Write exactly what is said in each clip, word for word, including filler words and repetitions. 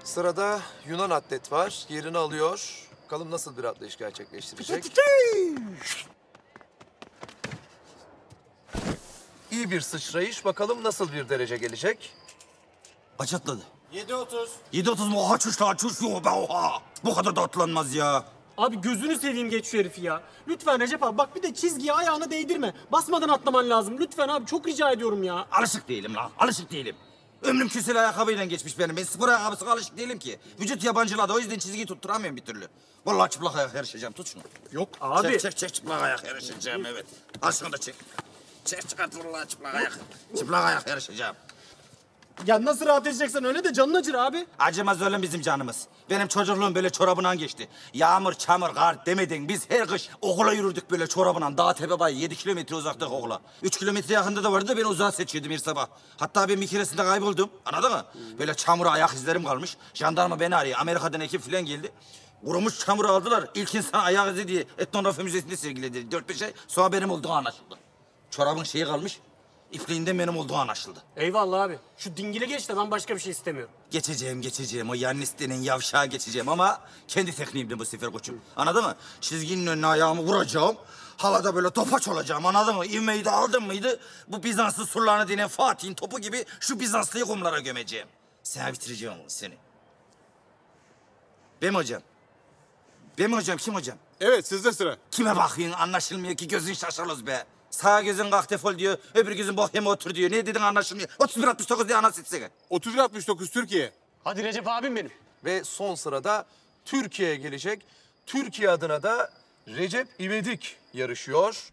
Sırada Yunan atlet var. Yerini alıyor. Bakalım nasıl bir atlayış gerçekleştirecek. İyi bir sıçrayış. Bakalım nasıl bir derece gelecek. Kaç atladı? yedi otuz. yedi otuz mu? Oha çüş lan çüş yok be oha. Bu kadar da atlanmaz ya. Abi gözünü seveyim geç şu herifi ya. Lütfen Recep abi bak bir de çizgiye ayağını değdirme. Basmadan atlaman lazım. Lütfen abi çok rica ediyorum ya. Alışık değilim lan, alışık değilim. Ömrüm küsel ayakkabıyla geçmiş benim. Ben spor ayakkabısına alışık değilim ki. Vücut yabancıladı, o yüzden çizgiyi tutturamıyorum bir türlü. Vallahi çıplak ayak yarışacağım, tut şunu. Yok abi. Çek, çek, çek, çıplak ayak yarışacağım, evet. Al şunu da çek. Çek, çıkart vallahi çıplak ayak. Çıplak ayak yarışacağım. Ya nasıl rahat edeceksen öyle de canın acır abi. Acımaz öyle bizim canımız. Benim çocukluğum böyle çorabından geçti. Yağmur, çamur, kar demedin. Biz her kış okula yürürdük böyle çorabından. Dağ tepe bay, yedi kilometre uzaktık okula. Üç kilometre yakında da vardı da ben uzağa seçiyordum her sabah. Hatta ben bir keresinde kayboldum, anladın mı? Böyle çamura ayak izlerim kalmış. Jandarma beni arıyor, Amerika'dan ekip falan geldi. Kurumuş çamuru aldılar. İlk insan ayak izi diye etnografi müzesinde sergiledi. Dört beş ay sonra benim olduğu anlaşıldı. Çorabın şeyi kalmış. İpliğinden benim olduğu anlaşıldı. Eyvallah abi. Şu dingile geç de ben başka bir şey istemiyorum. Geçeceğim, geçeceğim. O Yannis denen yavşağa geçeceğim ama kendi tekniğimle bu sefer koçum. Anladın mı? Çizginin önüne ayağımı vuracağım. Havada böyle topaç olacağım, anladın mı? İvmeyi de aldın mıydı? Bu Bizanslı surlarını denen Fatih'in topu gibi şu Bizanslıyı kumlara gömeceğim. Sana bitireceğim onu, seni. Ben mi hocam? Ben mi hocam? Kim hocam? Evet, sizde sıra. Kime bakıyorsun? Anlaşılmıyor ki, gözün şaşırız be. Sağ gözün kalk defol diyor, öbür gözün bok yeme otur diyor. Ne dedin anlaşılmıyor. otuz bir altmış dokuz diye anons etsene. otuz bir altmış dokuz Türkiye. Hadi Recep abim benim. Ve son sırada Türkiye'ye gelecek. Türkiye adına da Recep İvedik yarışıyor.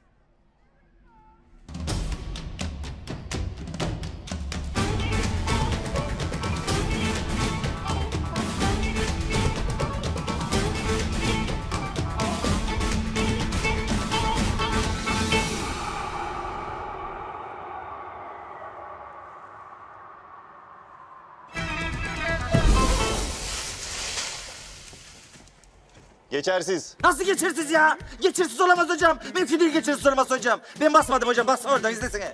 Geçersiz. Nasıl geçersiz ya? Geçersiz olamaz hocam. Mümkün değil geçersiz olamaz hocam. Ben basmadım hocam. Bas oradan izlesene.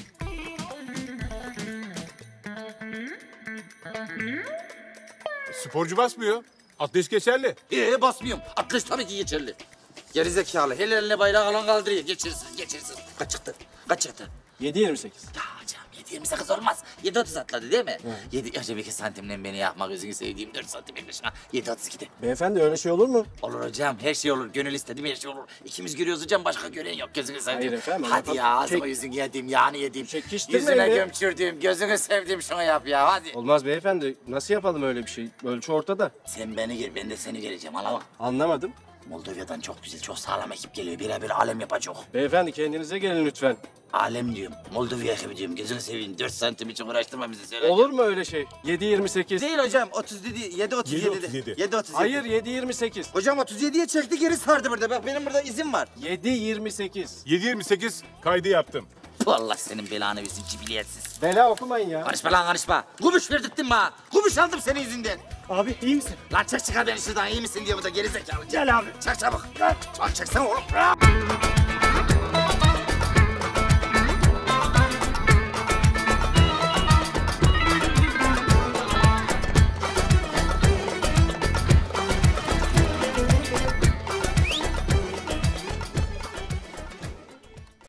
Sporcu basmıyor. Atlayış geçerli. Ee basmıyorum. Atlas tabii ki geçerli. Gerizekalı. Hele eline bayrağı alan kaldırıyor. Geçersiz, geçersiz. Kaç çıktı? Kaç çıktı? yedi yirmi sekiz. Ya hocam yedi yirmi sekiz olmaz. yedi otuz atladı değil mi? yedi acaba iki santimden beni yapma gözünü sevdiğim dört santim yaklaşma. yedi otuz iki de. Beyefendi öyle şey olur mu? Olur hocam, her şey olur. Gönül istedim, her şey olur. İkimiz görüyoruz hocam, başka gören yok. Gözünü sevdiğim. Hayır efendim, Hadi ama- ya, ağzıma Çek- yüzünü yediğim, yağını yediğim. Çekiştirmeyin Yüzüne be. gömçürdüğüm, gözünü sevdiğim şunu yap ya, hadi. Olmaz beyefendi. Nasıl yapalım öyle bir şey? Ölçü ortada. Sen beni gir, ben de seni geleceğim, anlama. Anlamadım. Moldova'dan çok güzel, çok sağlam ekip geliyor. Birebir alem yapacak. Beyefendi kendinize gelin lütfen. Alem diyorum, Moldova ekibi diyorum. Gözünü seveyim, dört santim için uğraştırma bizi söyle. Olur mu öyle şey? yedi yirmi sekiz. Değil hocam, otuz yedi, yedi otuz yedi. yedi otuz yedi. yedi otuz yedi. Hayır yedi yirmi sekiz. Hocam otuz yediye çekti, geri sardı burada. Bak benim burada izim var. yedi yirmi sekiz. yedi yirmi sekiz kaydı yaptım. Vallahi senin belanı versin cibiliyetsiz. Bela okumayın ya. Konuşma lan konuşma. Gumuş verdirttin bana. Gumuş aldım senin yüzünden. Abi iyi misin? Lan çek çıkar beni şuradan, iyi misin diye bu da gerizekalı. Gel abi. Çek çabuk. Çabuk çeksene oğlum.